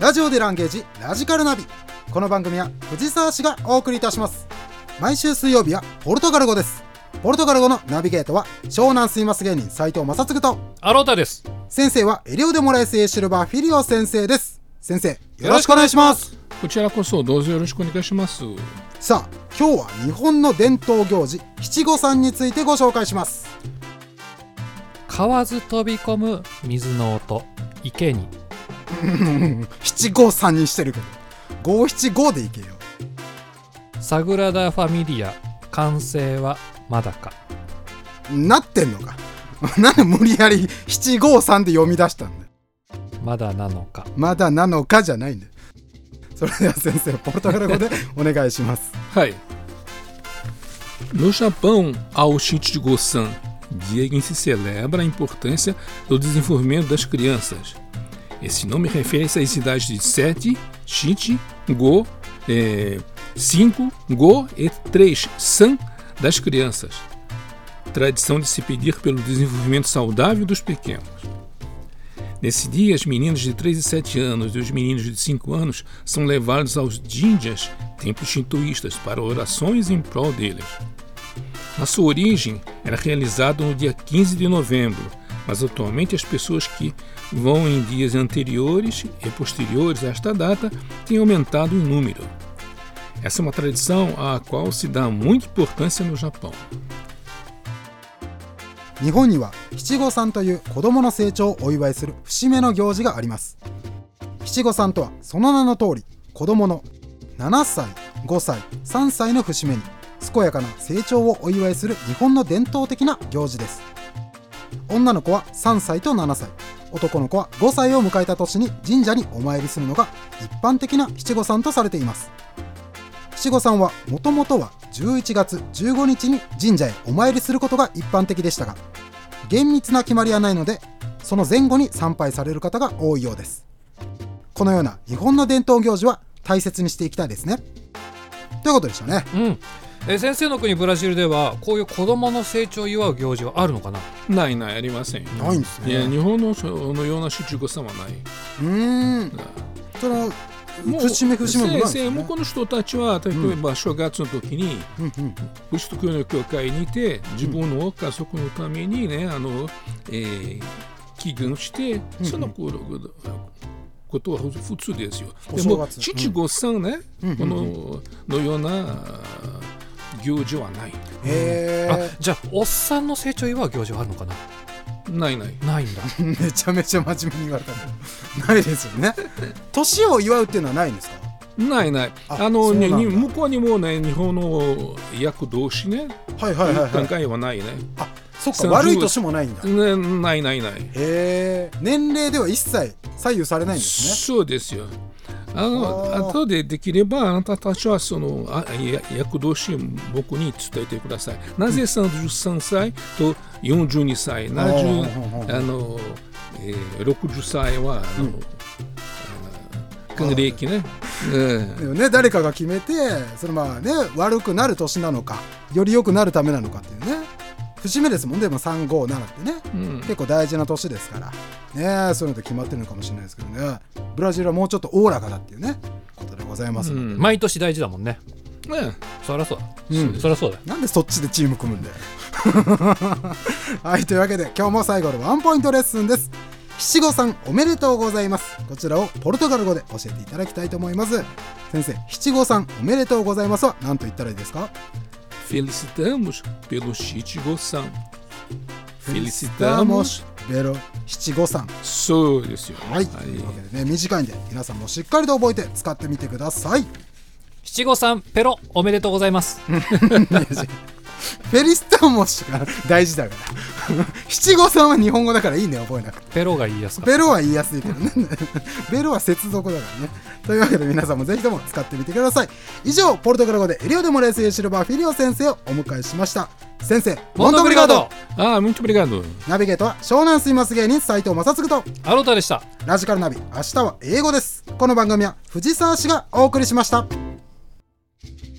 ラジオでランゲージラジカルナビ。この番組は藤沢市がお送りいたします。毎週水曜日はポルトガル語です。ポルトガル語のナビゲートは湘南スイマス芸人斉藤正嗣とアロータです。 先生はエリオデモラエスエシルバーフィリオ先生です。先生、よろしくお願いします。 こちらこそどうぞよろしくお願いします。 さあ、今日は日本の伝統行事七五三についてご紹介します。 買わず飛び込む水の音、池に七五三にしてるけど五七五でいけよ。 サグラダ・ファミリア完成はまだかなってんのかなんで無理やり七五三で読み出したんだよ。 まだなのかまだなのかじゃないんだよ。それでは先生、ポルトガル語でお願いします。 はい。No Japão, há o Shichi-Go-san, dia em que se celebra a importância do desenvolvimento das crianças. Esse nome refere-se às idades de 7, Shichi, Go, 5, Go e 3, San das crianças. Tradição de se pedir pelo desenvolvimento saudável dos pequenos. Nesse dia, as meninas de 3 e 7 anos e os meninos de 5 anos são levados aos dinjas, templos shintoístas, para orações em prol deles. Na sua origem, era realizado no dia 15 de novembro, mas atualmente as pessoas que vão em dias anteriores e posteriores a esta data têm aumentado em número. Essa é uma tradição à qual se dá muita importância no Japão. 日本には七五三という子供の成長をお祝いする節目の行事があります。七五三とはその名の通り、子供の7歳、5歳、3歳の節目に健やかな成長をお祝いする日本の伝統的な行事です。女の子は3歳と7歳、男の子は5歳を迎えた年に神社にお参りするのが一般的な七五三とされています。七五三はもともとは11月15日に神社へお参りすることが一般的でしたが、厳密な決まりはないので、その前後に参拝される方が多いようです。このような日本の伝統行事は大切にしていきたいですね。ということでしたね。 先生の国ブラジルではこういう子供の成長を祝う行事はあるのかな？ ない、ありません。 ないんですね。 いや、日本のようなShichi-Go-sanはない。 その節目もないですね。 向こうの人たちは例えば正月の時にキリスト教の教会にいて自分の家族のためにね、祈願してそのことは普通ですよ。でも七五三ね、このような行事はない。 じゃあおっさんの成長を祝う行事はあるのかな？ ないんだ。 めちゃめちゃ真面目に言われたけどないですよね。年を祝うっていうのはないんですか？ ない。向こうにもね、日本の役同士ね、段階はないね。 あ、そっか、悪い年もないんだ。 ない。 年齢では一切左右されないんですね。 そうですよ。後でできればあなたたちはその役同士僕に伝えてください。なぜ33歳と42歳、60歳は還暦ね。 誰かが決めて、その悪くなる年なのか、より良くなるためなのかっていうね。節目ですもん。でも357ってね、結構大事な年ですからね。そういうので決まってるのかもしれないですけどね。ブラジルはもうちょっとおおらかだっていうねことでございますので、 毎年大事だもんね。そりゃそうだ。そりゃそうだ。 なんでそっちでチーム組むんだよはい、というわけで今日も最後のワンポイントレッスンです。七五三おめでとうございます。こちらをポルトガル語で教えていただきたいと思います。先生、七五三おめでとうございますは何と言ったらいいですか ？Felicitamos pelo Shichi-Go-san. Felicitamos pelo Shichi-Go-san。 そうですよ。 はい。というわけでね、短いんで皆さんもしっかりと覚えて使ってみてください。 七五三ペロおめでとうございます。 フェリスタモシが大事だから七五三は日本語だからいいね、覚えなくて。 ペロが言いやすか。 ペロは言いやすいけどねベロは接続だからね。というわけで皆さんもぜひとも使ってみてください。以上、ポルトガル語でエリオデモレスエシルバーフィリオ先生をお迎えしました。先生、モントブリガード。 muito obrigado。 ナビゲートは湘南スイマス芸人斉藤正嗣とアロタでした。 ラジカルナビ、明日は英語です。この番組は藤沢市がお送りしました。